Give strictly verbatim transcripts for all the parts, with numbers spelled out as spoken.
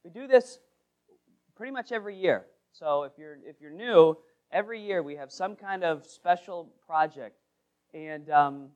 We do this pretty much every year. So if you're if you're new, every year we have some kind of special project. And um,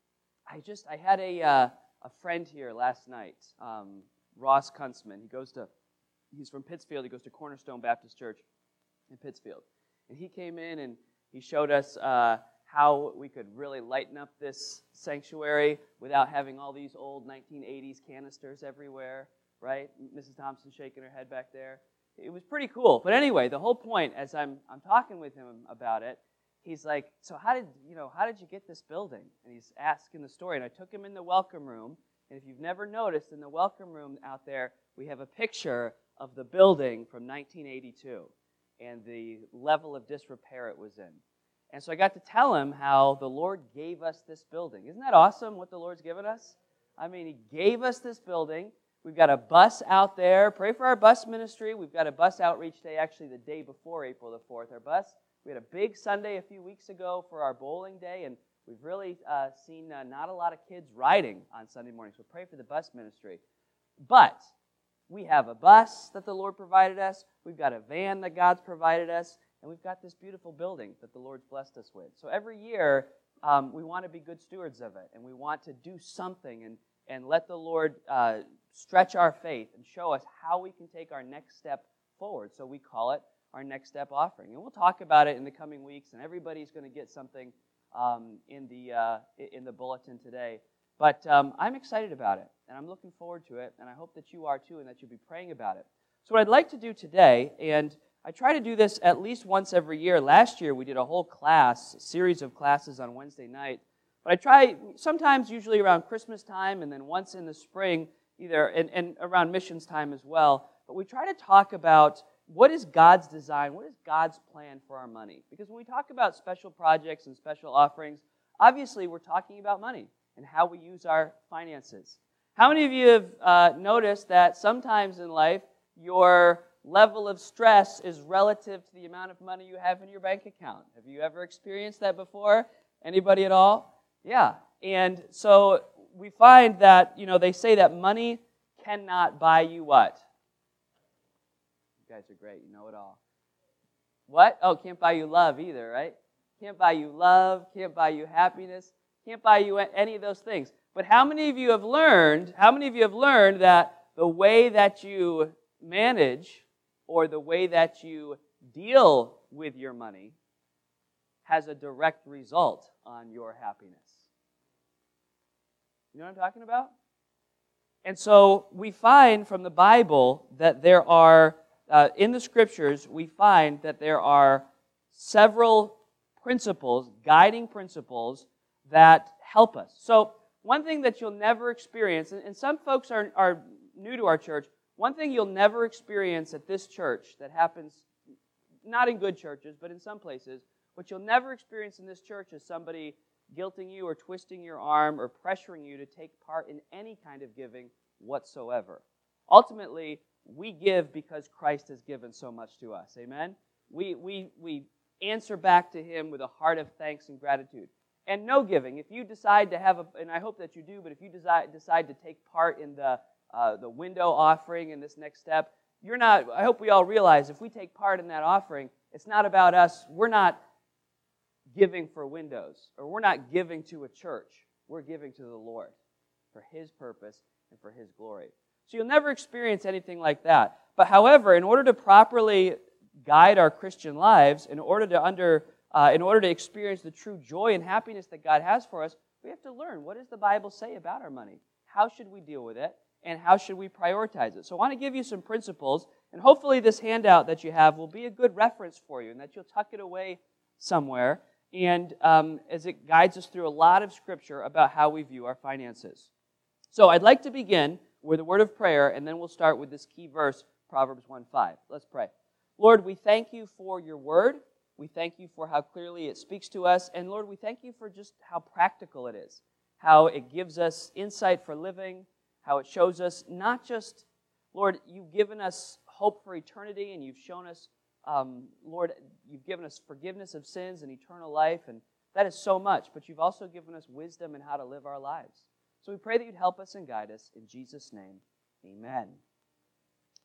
I just I had a uh, a friend here last night, um, Ross Kuntzman. He goes to he's from Pittsfield. He goes to Cornerstone Baptist Church in Pittsfield, and he came in and he showed us uh, how we could really lighten up this sanctuary without having all these old nineteen eighties canisters everywhere. Right, Missus Thompson shaking her head back there. It was pretty cool. But anyway, the whole point, as I'm I'm talking with him about it, he's like, so how did you know how did you get this building? And he's asking the story. And I took him in the welcome room. And if you've never noticed, in the welcome room out there, we have a picture of the building from nineteen eighty-two and the level of disrepair it was in. And so I got to tell him how the Lord gave us this building. Isn't that awesome what the Lord's given us? I mean, He gave us this building. We've got a bus out there. Pray for our bus ministry. We've got a bus outreach day actually the day before April the fourth. Our bus, we had a big Sunday a few weeks ago for our bowling day, and we've really uh, seen uh, not a lot of kids riding on Sunday morning, so pray for the bus ministry. But we have a bus that the Lord provided us. We've got a van that God's provided us, and we've got this beautiful building that the Lord's blessed us with. So every year, um, we want to be good stewards of it, and we want to do something and, and let the Lord uh, stretch our faith and show us how we can take our next step forward. So we call it our Next Step Offering. And we'll talk about it in the coming weeks, and everybody's going to get something um, in the uh, in the bulletin today. But um, I'm excited about it, and I'm looking forward to it, and I hope that you are too, and that you'll be praying about it. So what I'd like to do today, and I try to do this at least once every year. Last year we did a whole class, a series of classes on Wednesday night. But I try sometimes, usually around Christmas time, and then once in the spring, either and, and around missions time as well. But we try to talk about what is God's design, what is God's plan for our money? Because when we talk about special projects and special offerings, obviously we're talking about money and how we use our finances. How many of you have uh, noticed that sometimes in life your level of stress is relative to the amount of money you have in your bank account? Have you ever experienced that before? Anybody at all? Yeah. And so we find that, you know, they say that money cannot buy you what? You guys are great. You know it all. What? Oh, can't buy you love either, right? Can't buy you love. Can't buy you happiness. Can't buy you any of those things. But how many of you have learned, how many of you have learned that the way that you manage or the way that you deal with your money has a direct result on your happiness? You know what I'm talking about? And so we find from the Bible that there are, uh, in the Scriptures, we find that there are several principles, guiding principles, that help us. So one thing that you'll never experience, and some folks are, are new to our church, one thing you'll never experience at this church that happens, not in good churches, but in some places, what you'll never experience in this church is somebody guilting you or twisting your arm or pressuring you to take part in any kind of giving whatsoever. Ultimately, we give because Christ has given so much to us. Amen? We, we, we answer back to Him with a heart of thanks and gratitude. And no giving. If you decide to have a, and I hope that you do, but if you decide, decide to take part in the, uh, the window offering in this next step, you're not, I hope we all realize if we take part in that offering, it's not about us. We're not giving for windows, or we're not giving to a church. We're giving to the Lord for His purpose and for His glory. So you'll never experience anything like that. But however, in order to properly guide our Christian lives, in order to under, uh, in order to experience the true joy and happiness that God has for us, we have to learn, what does the Bible say about our money? How should we deal with it? And how should we prioritize it? So I want to give you some principles, and hopefully this handout that you have will be a good reference for you, and that you'll tuck it away somewhere, and um, as it guides us through a lot of Scripture about how we view our finances. So I'd like to begin with a word of prayer, and then we'll start with this key verse, Proverbs one five. Let's pray. Lord, we thank You for Your word. We thank You for how clearly it speaks to us, and Lord, we thank You for just how practical it is, how it gives us insight for living, how it shows us not just, Lord, You've given us hope for eternity, and You've shown us, um, Lord, You've given us forgiveness of sins and eternal life, and that is so much, but You've also given us wisdom in how to live our lives. So we pray that You'd help us and guide us. In Jesus' name, amen.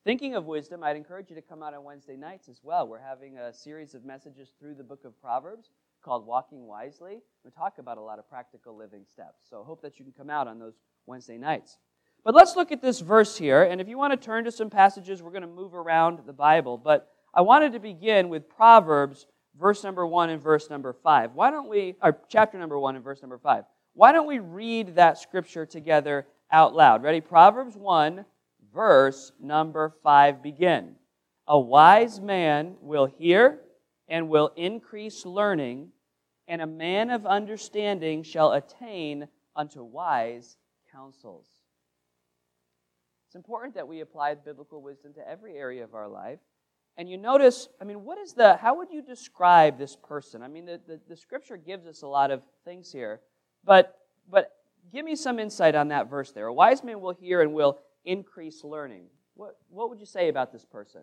Thinking of wisdom, I'd encourage you to come out on Wednesday nights as well. We're having a series of messages through the book of Proverbs called Walking Wisely. We talk about a lot of practical living steps. So I hope that you can come out on those Wednesday nights. But let's look at this verse here. And if you want to turn to some passages, we're going to move around the Bible. But I wanted to begin with Proverbs, verse number one and verse number five. Why don't we, or chapter number one and verse number five. Why don't we read that scripture together out loud? Ready? Proverbs one, verse number five begin. A wise man will hear and will increase learning, and a man of understanding shall attain unto wise counsels. It's important that we apply biblical wisdom to every area of our life. And you notice, I mean, what is the, how would you describe this person? I mean, the, the, the scripture gives us a lot of things here, but, but give me some insight on that verse there. A wise man will hear and will increase learning. What, what would you say about this person?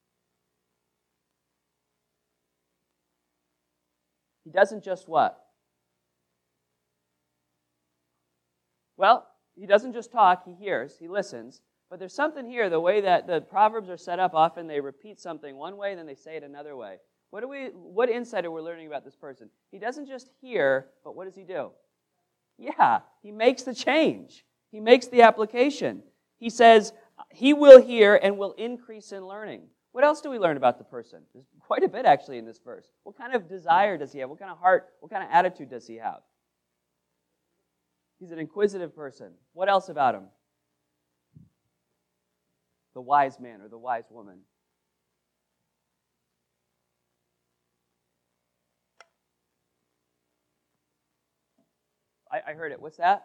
He doesn't just what? Well, he doesn't just talk, he hears, he listens. But there's something here, the way that the Proverbs are set up, often they repeat something one way, then they say it another way. What do we? What insight are we learning about this person? He doesn't just hear, but what does he do? Yeah, he makes the change. He makes the application. He says, he will hear and will increase in learning. What else do we learn about the person? There's quite a bit, actually, in this verse. What kind of desire does he have? What kind of heart, what kind of attitude does he have? He's an inquisitive person. What else about him? The wise man or the wise woman. I, I heard it. What's that?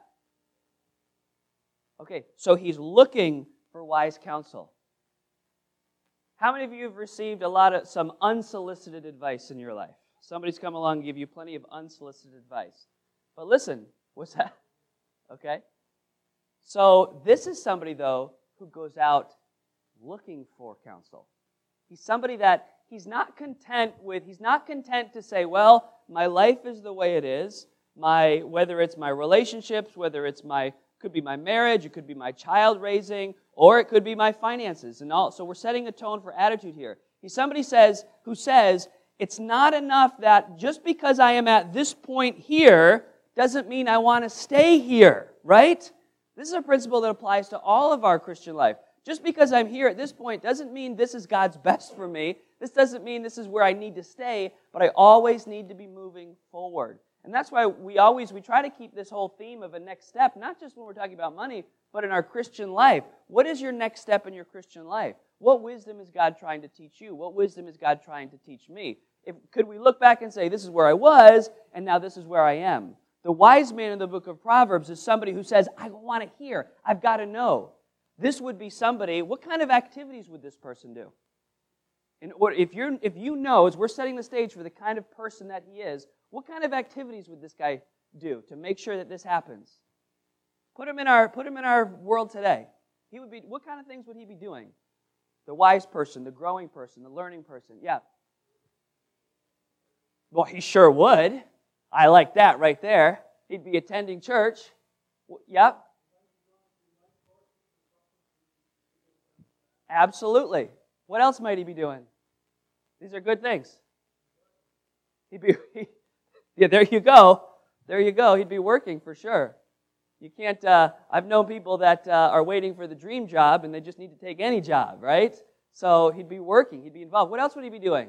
Okay, so he's looking for wise counsel. How many of you have received a lot of some unsolicited advice in your life? Somebody's come along and give you plenty of unsolicited advice. But listen, what's that? Okay. So this is somebody, though, who goes out looking for counsel. He's somebody that he's not content with, he's not content to say, well, my life is the way it is, my whether it's my relationships, whether it's my, could be my marriage, it could be my child raising, or it could be my finances. And all. So we're setting a tone for attitude here. He's somebody says who says, it's not enough that just because I am at this point here doesn't mean I want to stay here, right? This is a principle that applies to all of our Christian life. Just because I'm here at this point doesn't mean this is God's best for me. This doesn't mean this is where I need to stay, but I always need to be moving forward. And that's why we always, we try to keep this whole theme of a next step, not just when we're talking about money, but in our Christian life. What is your next step in your Christian life? What wisdom is God trying to teach you? What wisdom is God trying to teach me? If, could we look back and say, this is where I was, and now this is where I am? The wise man in the book of Proverbs is somebody who says, I want to hear, I've got to know. This would be somebody, what kind of activities would this person do? In order, if, you're, if you know, as we're setting the stage for the kind of person that he is, what kind of activities would this guy do to make sure that this happens? Put him in our, put him in our world today. He would be, what kind of things would he be doing? The wise person, the growing person, the learning person. Yeah. Well, he sure would. I like that right there. He'd be attending church. Yep. Absolutely. What else might he be doing? These are good things. He'd be, he, yeah, there you go. There you go. He'd be working for sure. You can't, uh, I've known people that uh, are waiting for the dream job and they just need to take any job, right? So he'd be working. He'd be involved. What else would he be doing?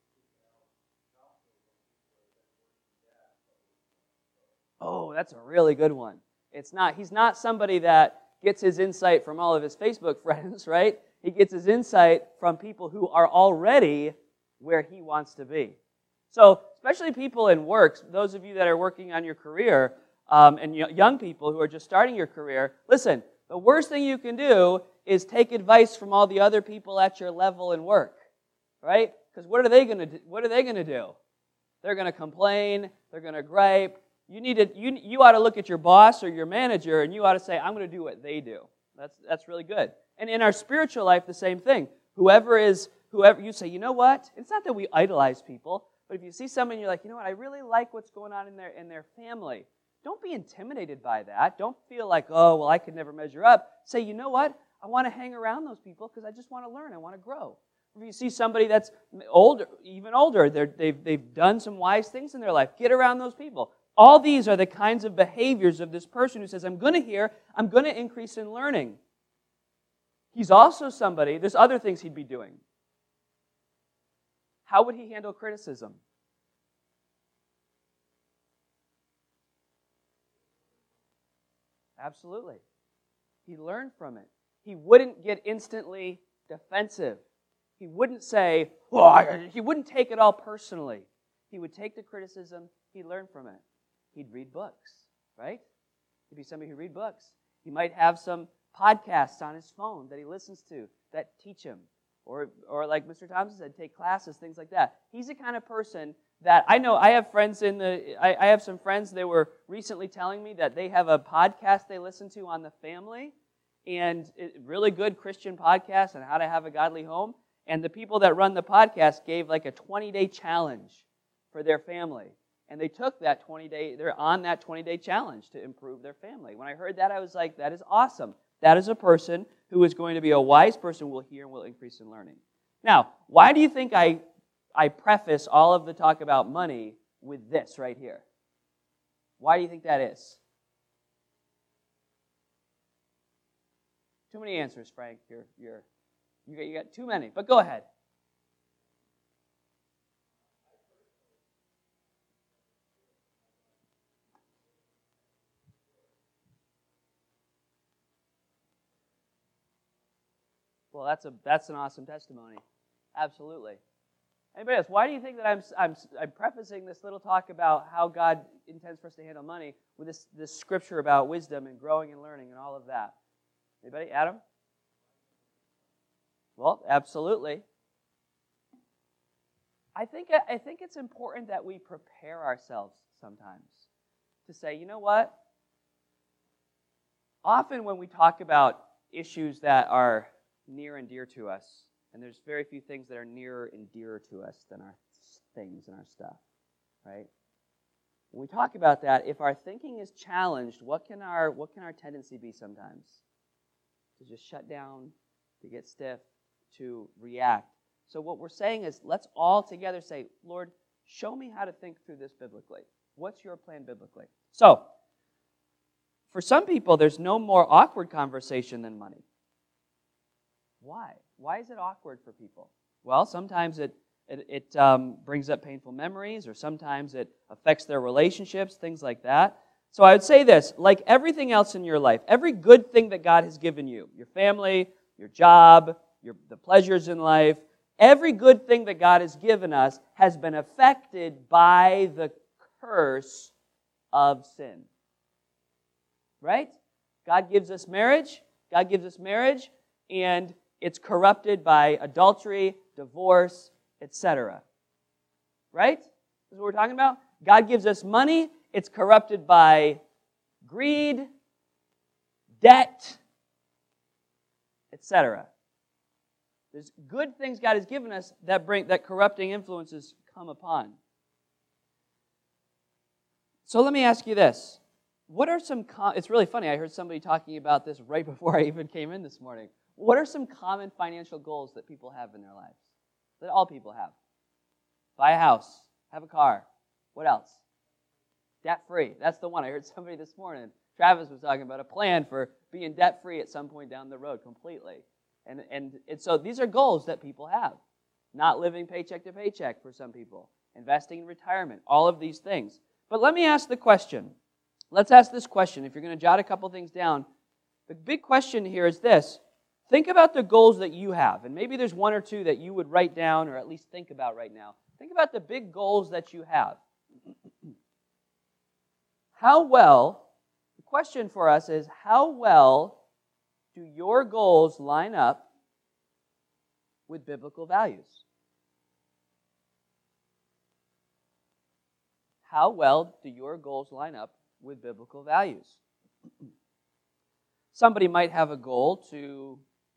Oh, that's a really good one. It's not, he's not somebody that gets his insight from all of his Facebook friends, right? He gets his insight from people who are already where he wants to be. So, especially people in works, those of you that are working on your career, um, and young people who are just starting your career, listen, the worst thing you can do is take advice from all the other people at your level in work, right? Because what are they going to do? What are they going to do? They're going to complain. They're going to gripe. You need to. You you ought to look at your boss or your manager, and you ought to say, "I'm going to do what they do." That's that's really good. And in our spiritual life, the same thing. Whoever is whoever you say, you know what? It's not that we idolize people, but if you see someone, you're like, you know what? I really like what's going on in their in their family. Don't be intimidated by that. Don't feel like, oh, well, I could never measure up. Say, you know what? I want to hang around those people because I just want to learn. I want to grow. If you see somebody that's older, even older, they've, they've done some wise things in their life, get around those people. All these are the kinds of behaviors of this person who says, I'm going to hear, I'm going to increase in learning. He's also somebody, there's other things he'd be doing. How would he handle criticism? Absolutely. He learned from it. He wouldn't get instantly defensive. He wouldn't say, oh, he wouldn't take it all personally. He would take the criticism, he'd learn from it. He'd read books, right? He'd be somebody who read books. He might have some podcasts on his phone that he listens to that teach him. Or, or like Mister Thompson said, take classes, things like that. He's the kind of person that, I know, I have friends in the, I, I have some friends, they were recently telling me that they have a podcast they listen to on the family, and it, really good Christian podcast on how to have a godly home. And the people that run the podcast gave like a twenty-day challenge for their family. And they took that twenty-day, they're on that twenty-day challenge to improve their family. When I heard that, I was like, that is awesome. That is a person who is going to be a wise person who will hear and will increase in learning. Now, why do you think I, I preface all of the talk about money with this right here? Why do you think that is? Too many answers, Frank. You're, you're, you got, you got too many, but go ahead. Well, that's a that's an awesome testimony. Absolutely. Anybody else? Why do you think that I'm I'm I'm prefacing this little talk about how God intends for us to handle money with this this scripture about wisdom and growing and learning and all of that? Anybody? Adam? Well, absolutely. I think I think it's important that we prepare ourselves sometimes to say, you know what? Often when we talk about issues that are near and dear to us, and there's very few things that are nearer and dearer to us than our things and our stuff, right? When we talk about that, if our thinking is challenged, what can our what can our tendency be sometimes? To just shut down, to get stiff, to react. So what we're saying is, let's all together say, Lord, show me how to think through this biblically. What's your plan biblically? So, for some people, there's no more awkward conversation than money. Why? Why is it awkward for people? Well, sometimes it it, it um, brings up painful memories, or sometimes it affects their relationships, things like that. So I would say this, like everything else in your life, every good thing that God has given you, your family, your job, your the pleasures in life, every good thing that God has given us has been affected by the curse of sin. Right? God gives us marriage, God gives us marriage, and it's corrupted by adultery, divorce, et cetera. Right? This is what we're talking about. God gives us money. It's corrupted by greed, debt, et cetera. There's good things God has given us that bring that corrupting influences come upon. So let me ask you this. What are some, com- it's really funny, I heard somebody talking about this right before I even came in this morning. What are some common financial goals that people have in their lives? That all people have? Buy a house, have a car. What else? Debt-free. That's the one. I heard somebody this morning, Travis was talking about a plan for being debt-free at some point down the road completely. And, and, and so these are goals that people have. Not living paycheck to paycheck for some people. Investing in retirement. All of these things. But let me ask the question. Let's ask this question. If you're going to jot a couple things down, the big question here is this. Think about the goals that you have. And maybe there's one or two that you would write down or at least think about right now. Think about the big goals that you have. How well, the question for us is, how well do your goals line up with biblical values? How well do your goals line up with biblical values? Somebody might have a goal to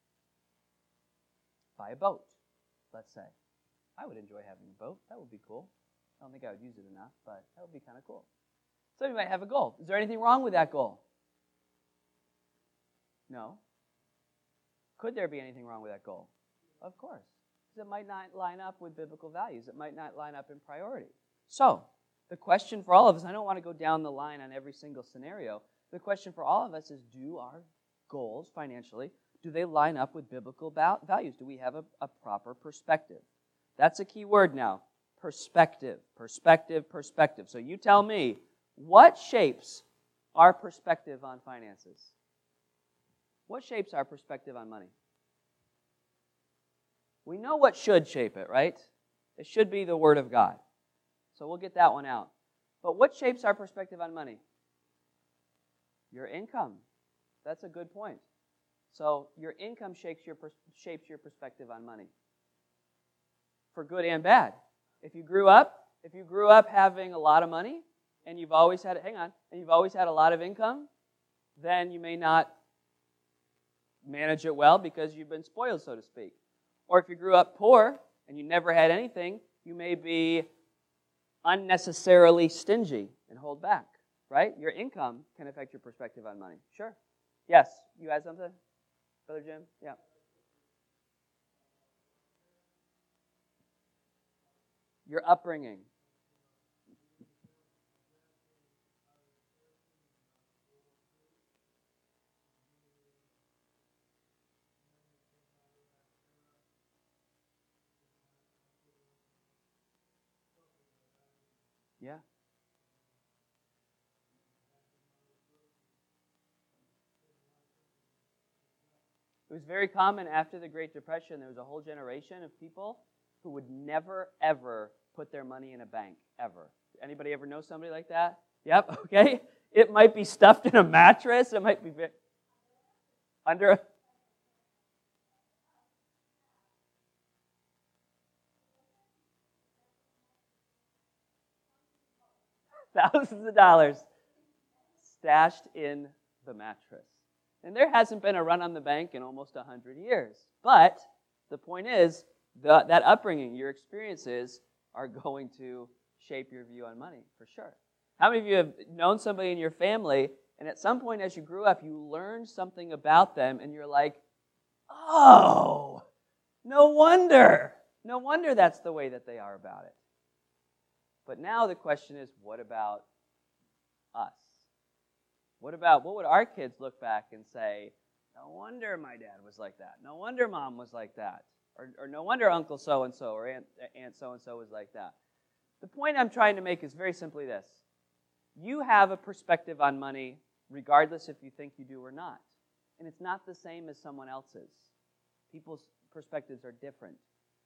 buy a boat, let's say. I would enjoy having a boat. That would be cool. I don't think I would use it enough, but that would be kind of cool. Somebody might have a goal. Is there anything wrong with that goal? No. Could there be anything wrong with that goal? Of course. Because it might not line up with biblical values. It might not line up in priority. So, the question for all of us, I don't want to go down the line on every single scenario. The question for all of us is, do our goals financially, do they line up with biblical values? Do we have a, a proper perspective? That's a key word now. Perspective, perspective, perspective. So you tell me, what shapes our perspective on finances? What shapes our perspective on money? We know what should shape it, right? It should be the Word of God. So we'll get that one out. But what shapes our perspective on money? Your income. That's a good point. So your income shapes your, shapes your perspective on money. For good and bad. If you grew up, if you grew up having a lot of money, and you've always had, hang on, and you've always had a lot of income, then you may not manage it well because you've been spoiled, so to speak. Or if you grew up poor and you never had anything, you may be unnecessarily stingy and hold back, right? Your income can affect your perspective on money. Sure. Yes, you had something? Brother Jim? Yeah. Your upbringing. Yeah. It was very common after the Great Depression. There was a whole generation of people who would never, ever put their money in a bank, ever. Anybody ever know somebody like that? Yep, okay. It might be stuffed in a mattress. It might be under a... Thousands of dollars stashed in the mattress. And there hasn't been a run on the bank in almost one hundred years. But the point is, the, that upbringing, your experiences, are going to shape your view on money, for sure. How many of you have known somebody in your family, and at some point as you grew up, you learned something about them, and you're like, oh, no wonder. No wonder that's the way that they are about it. But now the question is, what about us? What about, what would our kids look back and say, no wonder my dad was like that. No wonder mom was like that. Or, or no wonder Uncle so-and-so or Aunt, Aunt so-and-so was like that. The point I'm trying to make is very simply this. You have a perspective on money regardless if you think you do or not. And it's not the same as someone else's. People's perspectives are different.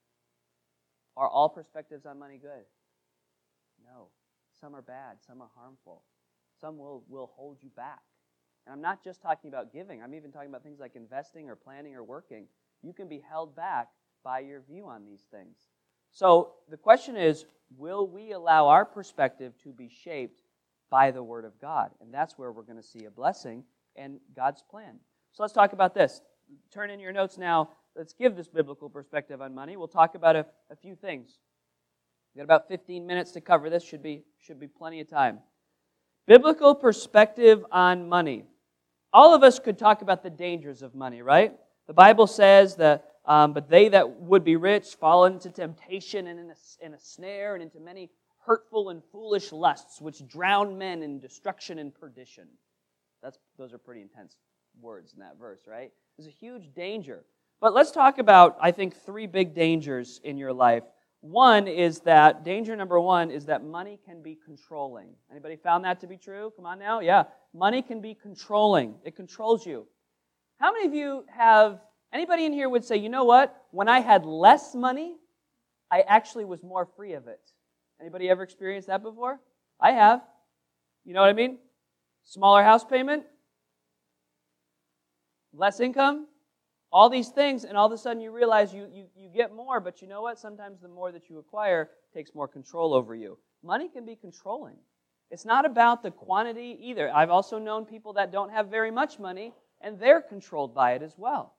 Are all perspectives on money good? No. Some are bad. Some are harmful. Some will, will hold you back. And I'm not just talking about giving. I'm even talking about things like investing or planning or working. You can be held back by your view on these things. So the question is, will we allow our perspective to be shaped by the Word of God? And that's where we're going to see a blessing and God's plan. So let's talk about this. Turn in your notes now. Let's give this biblical perspective on money. We'll talk about a, a few things. We've got about fifteen minutes to cover this. Should be, should be plenty of time. Biblical perspective on money. All of us could talk about the dangers of money, right? The Bible says that, um, but they that would be rich fall into temptation and in a, in a snare and into many hurtful and foolish lusts, which drown men in destruction and perdition. That's, those are pretty intense words in that verse, right? There's a huge danger. But let's talk about, I think, three big dangers in your life. One is that, danger number one is that money can be controlling. Anybody found that to be true? Come on now. Yeah. Money can be controlling. It controls you. How many of you have, anybody in here would say, you know what? When I had less money, I actually was more free of it. Anybody ever experienced that before? I have. You know what I mean? Smaller house payment, less income, all these things, and all of a sudden you realize you, you, you get more, but you know what? Sometimes the more that you acquire takes more control over you. Money can be controlling. It's not about the quantity either. I've also known people that don't have very much money, and they're controlled by it as well.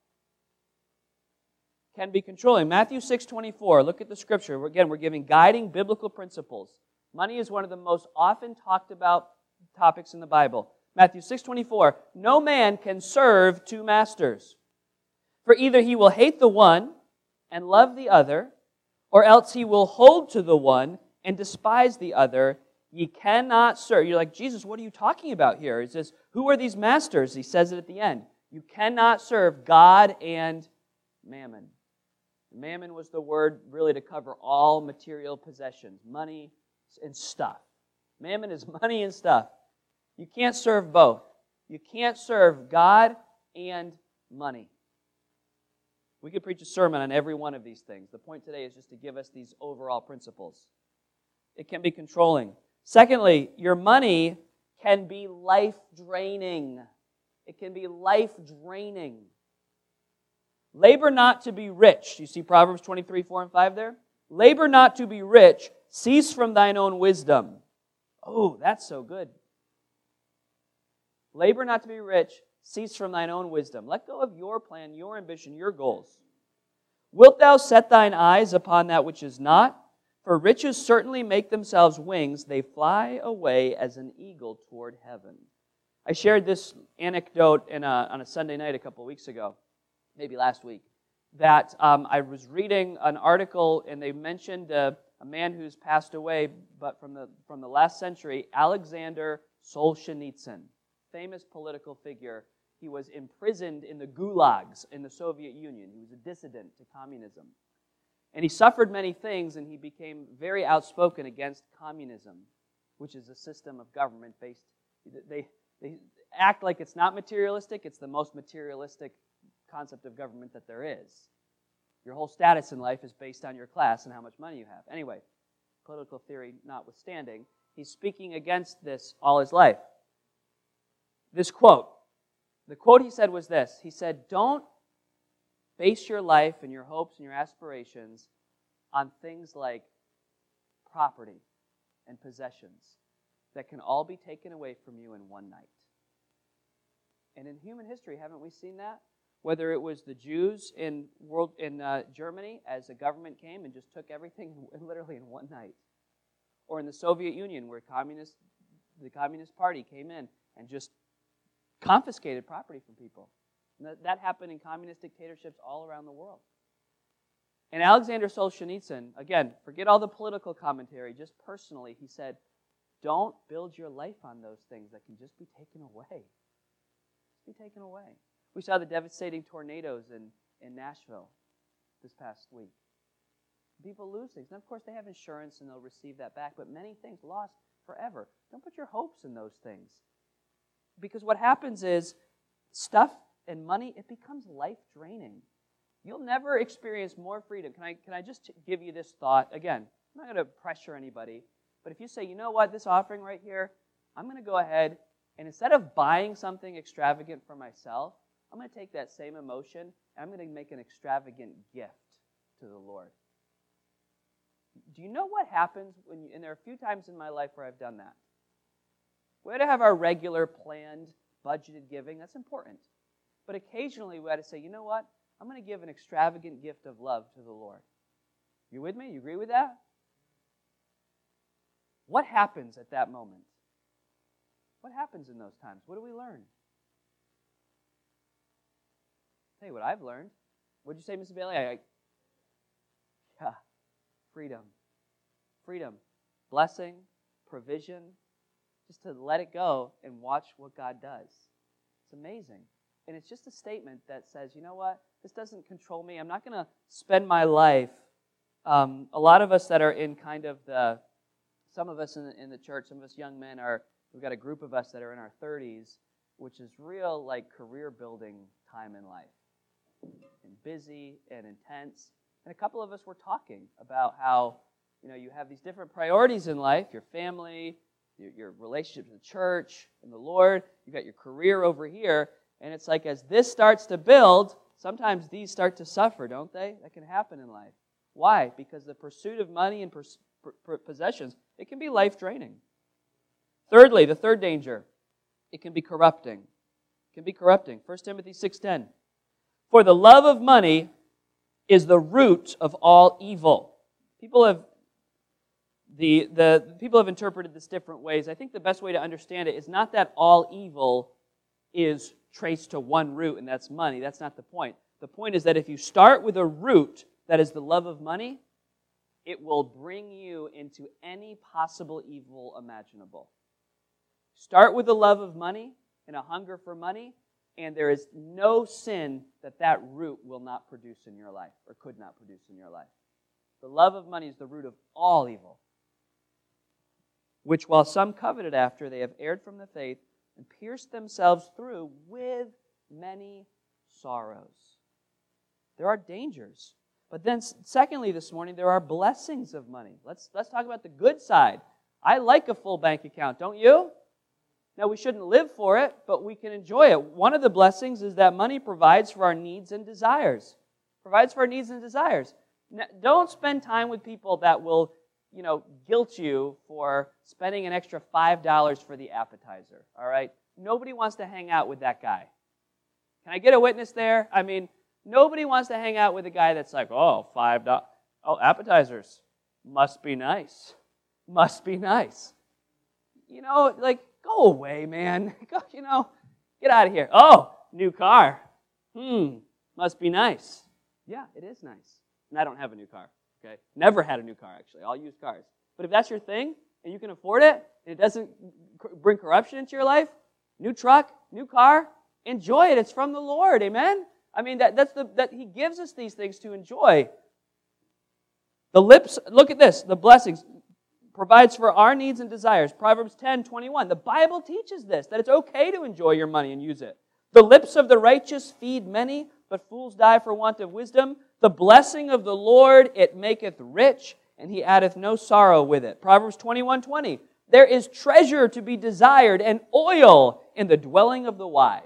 Can be controlling. Matthew six twenty-four, look at the scripture. Again, we're giving guiding biblical principles. Money is one of the most often talked about topics in the Bible. Matthew six twenty-four, no man can serve two masters. For either he will hate the one and love the other, or else he will hold to the one and despise the other. Ye cannot serve. You're like, Jesus, what are you talking about here? He says, who are these masters? He says it at the end. You cannot serve God and mammon. Mammon was the word really to cover all material possessions, money and stuff. Mammon is money and stuff. You can't serve both. You can't serve God and money. We could preach a sermon on every one of these things. The point today is just to give us these overall principles. It can be controlling. Secondly, your money can be life-draining. It can be life-draining. Labor not to be rich. You see Proverbs twenty-three, four and five there? Labor not to be rich. Cease from thine own wisdom. Oh, that's so good. Labor not to be rich. Cease from thine own wisdom. Let go of your plan, your ambition, your goals. Wilt thou set thine eyes upon that which is not? For riches certainly make themselves wings. They fly away as an eagle toward heaven. I shared this anecdote in a, on a Sunday night a couple of weeks ago, maybe last week, that um, I was reading an article and they mentioned uh, a man who's passed away, but from the, from the last century, Alexander Solzhenitsyn, famous political figure. He was imprisoned in the gulags in the Soviet Union. He was a dissident to communism. And he suffered many things, and he became very outspoken against communism, which is a system of government based. They, they act like it's not materialistic. It's the most materialistic concept of government that there is. Your whole status in life is based on your class and how much money you have. Anyway, political theory notwithstanding, he's speaking against this all his life. This quote, the quote he said was this. He said, don't base your life and your hopes and your aspirations on things like property and possessions that can all be taken away from you in one night. And in human history, haven't we seen that? Whether it was the Jews in world in uh, Germany as a government came and just took everything literally in one night, or in the Soviet Union where communist the Communist Party came in and just confiscated property from people. And that, that happened in communist dictatorships all around the world. And Alexander Solzhenitsyn, again, forget all the political commentary, just personally, he said, don't build your life on those things that can just be taken away. Just be taken away. We saw the devastating tornadoes in, in Nashville this past week. People lose things. And of course, they have insurance and they'll receive that back, but many things lost forever. Don't put your hopes in those things. Because what happens is stuff and money, it becomes life-draining. You'll never experience more freedom. Can I, can I just give you this thought? Again, I'm not going to pressure anybody, but if you say, you know what, this offering right here, I'm going to go ahead and instead of buying something extravagant for myself, I'm going to take that same emotion and I'm going to make an extravagant gift to the Lord. Do you know what happens when you, and there are a few times in my life where I've done that. We ought to have our regular, planned, budgeted giving. That's important. But occasionally we ought to say, you know what? I'm going to give an extravagant gift of love to the Lord. You with me? You agree with that? What happens at that moment? What happens in those times? What do we learn? I'll tell you what I've learned. What did you say, Missus Bailey? I, I, yeah, freedom. Freedom. Blessing, provision, just to let it go and watch what God does. It's amazing. And it's just a statement that says, you know what? This doesn't control me. I'm not going to spend my life. Um, a lot of us that are in kind of the, some of us in the, in the church, some of us young men are, we've got a group of us that are in our thirties, which is real like career building time in life. And busy and intense. And a couple of us were talking about how, you know, you have these different priorities in life, your family, your, your relationship to the church and the Lord. You've got your career over here. And it's like as this starts to build, sometimes these start to suffer, don't they? That can happen in life. Why? Because the pursuit of money and pers- p- possessions, it can be life-draining. Thirdly, the third danger, it can be corrupting. It can be corrupting. First Timothy six ten. For the love of money is the root of all evil. People have the, the people have interpreted this different ways. I think the best way to understand it is not that all evil is traced to one root, and that's money. That's not the point. The point is that if you start with a root that is the love of money, it will bring you into any possible evil imaginable. Start with the love of money and a hunger for money, and there is no sin that that root will not produce in your life or could not produce in your life. The love of money is the root of all evil, which while some coveted after, they have erred from the faith and pierced themselves through with many sorrows. There are dangers. But then secondly this morning, there are blessings of money. Let's, let's talk about the good side. I like a full bank account, don't you? Now, we shouldn't live for it, but we can enjoy it. One of the blessings is that money provides for our needs and desires. Provides for our needs and desires. Now, don't spend time with people that will, you know, guilt you for spending an extra five dollars for the appetizer, all right? Nobody wants to hang out with that guy. Can I get a witness there? I mean, nobody wants to hang out with a guy that's like, oh, five dollars. Oh, appetizers. Must be nice. Must be nice. You know, like, go away, man. Go, you know, get out of here. Oh, new car. Hmm, must be nice. Yeah, it is nice. And I don't have a new car, okay? Never had a new car, actually. I'll use cars. But if that's your thing, and you can afford it, and it doesn't bring corruption into your life, new truck, new car, enjoy it. It's from the Lord, amen? I mean, that, that's the that He gives us these things to enjoy. The lips, look at this, the blessings. Provides for our needs and desires. Proverbs ten twenty-one. The Bible teaches this, that it's okay to enjoy your money and use it. The lips of the righteous feed many, but fools die for want of wisdom. The blessing of the Lord, it maketh rich, and He addeth no sorrow with it. Proverbs twenty-one twenty. There is treasure to be desired, and oil in the dwelling of the wise.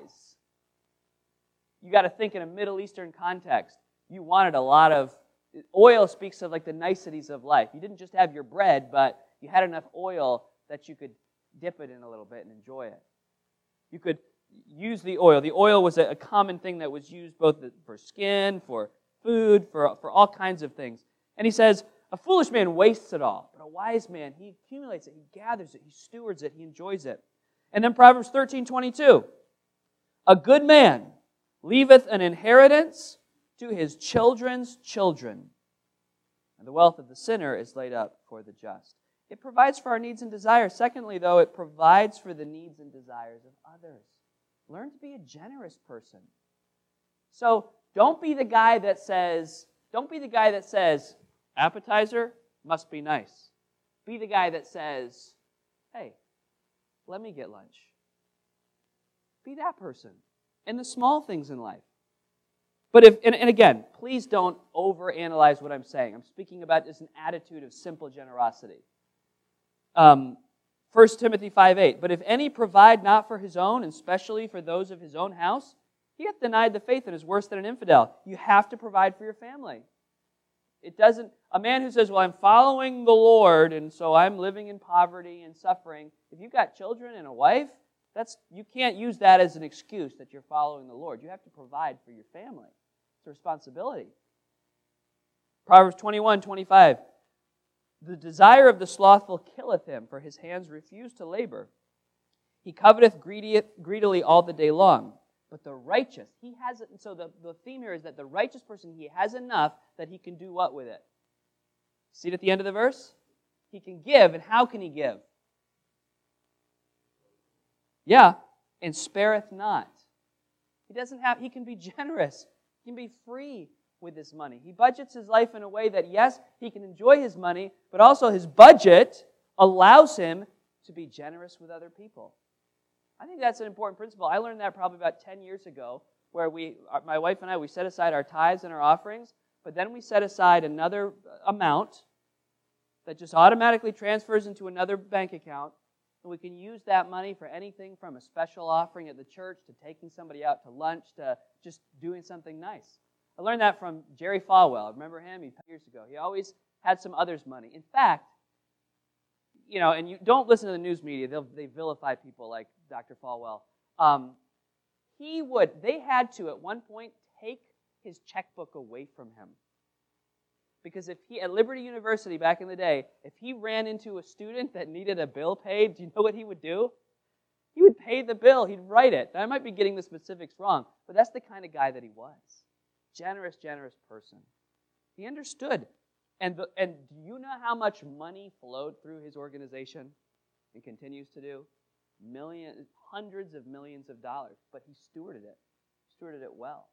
You got to think in a Middle Eastern context. You wanted a lot of oil. Speaks of like the niceties of life. You didn't just have your bread, but you had enough oil that you could dip it in a little bit and enjoy it. You could use the oil. The oil was a common thing that was used both for skin, for food, for, for all kinds of things. And he says, a foolish man wastes it all, but a wise man, he accumulates it, he gathers it, he stewards it, he enjoys it. And then Proverbs thirteen twenty-two. A good man leaveth an inheritance to his children's children, and the wealth of the sinner is laid up for the just. It provides for our needs and desires. Secondly, though, it provides for the needs and desires of others. Learn to be a generous person. So don't be the guy that says, don't be the guy that says, appetizer must be nice. Be the guy that says, hey, let me get lunch. Be that person. And the small things in life. But if, and, and again, please don't overanalyze what I'm saying. I'm speaking about just an attitude of simple generosity. Um, First Timothy five eight. But if any provide not for his own, and especially for those of his own house, he hath denied the faith and is worse than an infidel. You have to provide for your family. It doesn't, a man who says, well, I'm following the Lord, and so I'm living in poverty and suffering. If you've got children and a wife, that's you can't use that as an excuse that you're following the Lord. You have to provide for your family. It's a responsibility. Proverbs twenty-one twenty-five. The desire of the slothful killeth him, for his hands refuse to labor. He coveteth greedily all the day long. But the righteous, he has it. And so the, the theme here is that the righteous person, he has enough that he can do what with it? See it at the end of the verse? He can give, and how can he give? Yeah, and spareth not. He doesn't have, he can be generous. He can be free with his money. He budgets his life in a way that, yes, he can enjoy his money, but also his budget allows him to be generous with other people. I think that's an important principle. I learned that probably about ten years ago, where we, my wife and I, we set aside our tithes and our offerings, but then we set aside another amount that just automatically transfers into another bank account, and we can use that money for anything from a special offering at the church to taking somebody out to lunch to just doing something nice. I learned that from Jerry Falwell. Remember him? He years ago. He always had some others' money. In fact, you know, and you don't listen to the news media. They'll, they vilify people like Doctor Falwell. Um, he would, they had to, at one point, take his checkbook away from him. Because if he, at Liberty University back in the day, if he ran into a student that needed a bill paid, do you know what he would do? He would pay the bill. He'd write it. I might be getting the specifics wrong, but that's the kind of guy that he was. Generous, generous person. He understood. And, the, and do you know how much money flowed through his organization and continues to do? Millions, hundreds of millions of dollars. But he stewarded it. Stewarded it well.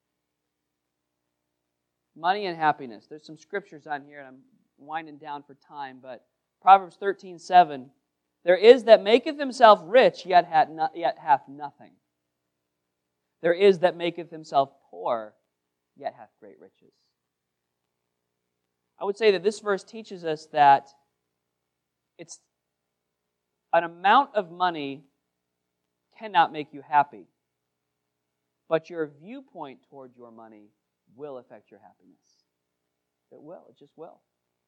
Money and happiness. There's some scriptures on here, and I'm winding down for time, but Proverbs thirteen seven. There is that maketh himself rich, yet hath, no, yet hath nothing. There is that maketh himself poor, yet hath great riches. I would say that this verse teaches us that it's an amount of money cannot make you happy, but your viewpoint toward your money will affect your happiness. It will. It just will.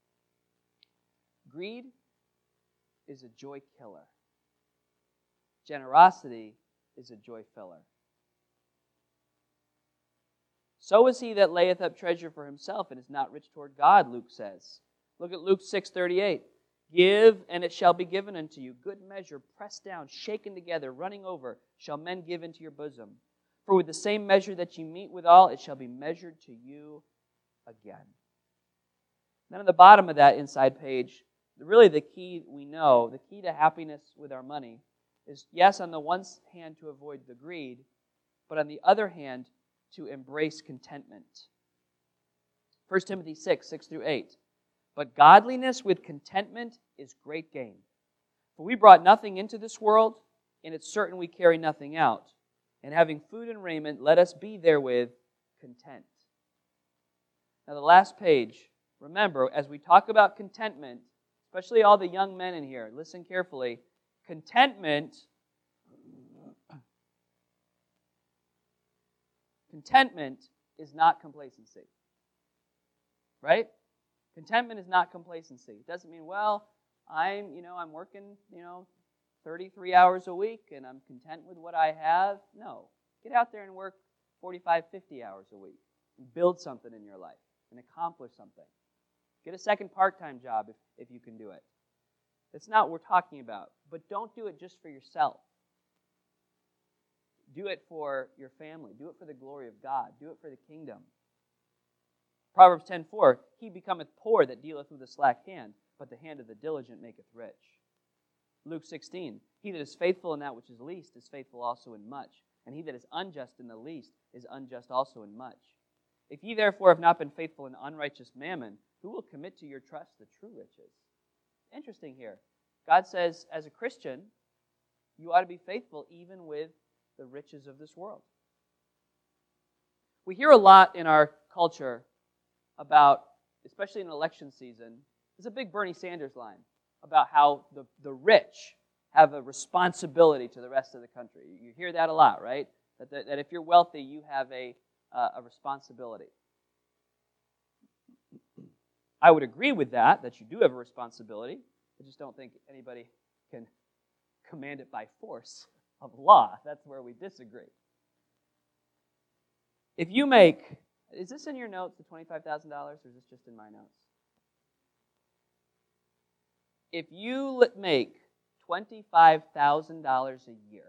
Greed is a joy killer. Generosity is a joy filler. So is he that layeth up treasure for himself and is not rich toward God, Luke says. Look at Luke six thirty-eight. Give, and it shall be given unto you. Good measure, pressed down, shaken together, running over, shall men give into your bosom. For with the same measure that you meet withal, it shall be measured to you again. Then on the bottom of that inside page, really the key we know, the key to happiness with our money is, yes, on the one hand to avoid the greed, but on the other hand to embrace contentment. First Timothy six, six through eight. But godliness with contentment is great gain. For we brought nothing into this world, and it's certain we carry nothing out. And having food and raiment, let us be therewith content. Now the last page, remember, as we talk about contentment, especially all the young men in here, listen carefully. Contentment, contentment is not complacency. Right? Contentment is not complacency. It doesn't mean, well, I'm, you know, I'm working, you know, thirty-three hours a week and I'm content with what I have. No. Get out there and work forty-five, fifty hours a week and build something in your life and accomplish something. Get a second part-time job if, if you can do it. That's not what we're talking about. But don't do it just for yourself. Do it for your family. Do it for the glory of God. Do it for the kingdom. Proverbs ten four, he becometh poor that dealeth with a slack hand, but the hand of the diligent maketh rich. Luke sixteen, he that is faithful in that which is least is faithful also in much, and he that is unjust in the least is unjust also in much. If ye therefore have not been faithful in unrighteous mammon, who will commit to your trust the true riches? Interesting here. God says, as a Christian, you ought to be faithful even with the riches of this world. We hear a lot in our culture about, especially in election season, there's a big Bernie Sanders line about how the, the rich have a responsibility to the rest of the country. You hear that a lot, right? That, that, that if you're wealthy, you have a, uh, a responsibility. I would agree with that, that you do have a responsibility. I just don't think anybody can command it by force of law. That's where we disagree. If you make, is this in your notes, the twenty-five thousand dollars, or is this just in my notes? If you make twenty-five thousand dollars a year,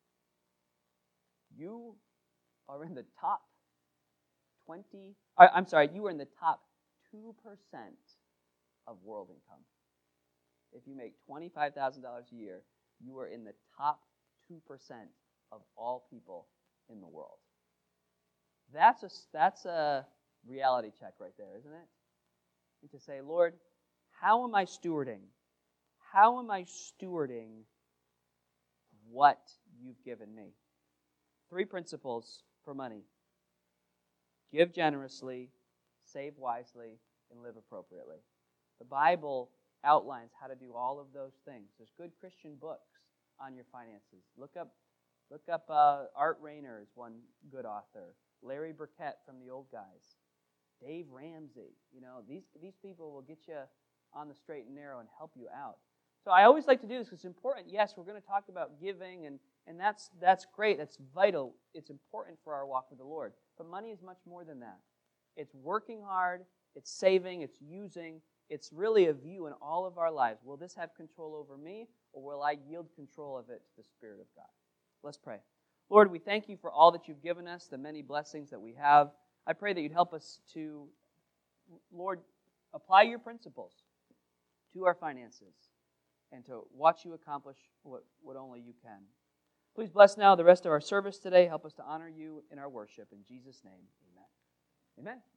you are in the top twenty, I'm sorry, you are in the top two percent of world income. If you make twenty-five thousand dollars a year, you are in the top two percent of all people in the world. That's a, that's a reality check right there, isn't it? And to say, Lord, how am I stewarding? How am I stewarding what you've given me? Three principles for money. Give generously, save wisely, and live appropriately. The Bible outlines how to do all of those things. There's good Christian books on your finances. Look up, look up. Uh, Art Rayner is one good author. Larry Burkett from the Old Guys. Dave Ramsey. You know, these these people will get you on the straight and narrow and help you out. So I always like to do this because it's important. Yes, we're going to talk about giving, and, and that's that's great. That's vital. It's important for our walk with the Lord. But money is much more than that. It's working hard. It's saving. It's using. It's really a view in all of our lives. Will this have control over me, or will I yield control of it to the Spirit of God? Let's pray. Lord, we thank you for all that you've given us, the many blessings that we have. I pray that you'd help us to, Lord, apply your principles to our finances and to watch you accomplish what, what only you can. Please bless now the rest of our service today. Help us to honor you in our worship. In Jesus' name, amen. Amen.